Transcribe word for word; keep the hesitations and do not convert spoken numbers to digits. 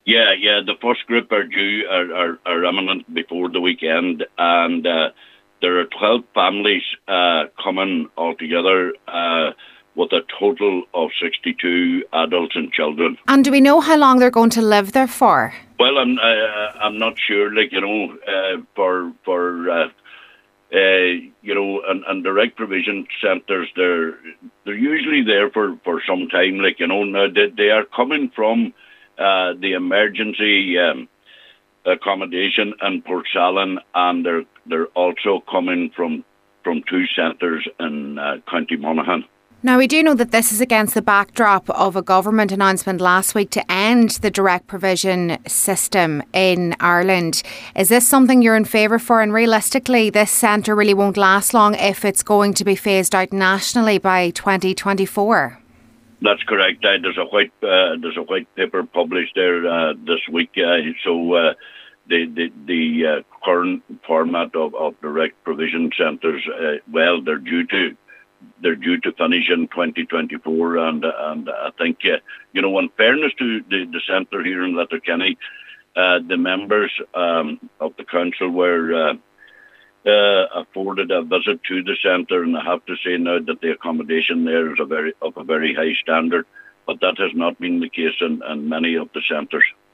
Yeah, yeah. The first group are due are, are, are imminent before the weekend, and uh, there are twelve families uh, coming altogether, uh, with a total of sixty-two adults and children. And do we know how long they're going to live there for? Well, I'm uh, I'm not sure. Like you know, uh, for for uh, uh, you know, and, and direct provision centres, they're they're usually there for, for some time. Like you know, now they, they are coming from uh, the emergency um, accommodation in Portsalon, and they're they're also coming from from two centres in uh, County Monaghan. Now, we do know that this is against the backdrop of a government announcement last week to end the direct provision system in Ireland. Is this something you're in favour for? And realistically, this centre really won't last long if it's going to be phased out nationally by twenty twenty-four. That's correct. Uh, there's a white uh, there's a white paper published there uh, this week. Uh, so uh, the the, the uh, current format of, of direct provision centres, uh, well, they're due to. They're due to finish in twenty twenty-four, and and I think uh, you know, in fairness to the, the centre here in Letterkenny, uh, the members um, of the council were uh, uh, afforded a visit to the centre, and I have to say now that the accommodation there is a very of a very high standard, but that has not been the case in, in many of the centres.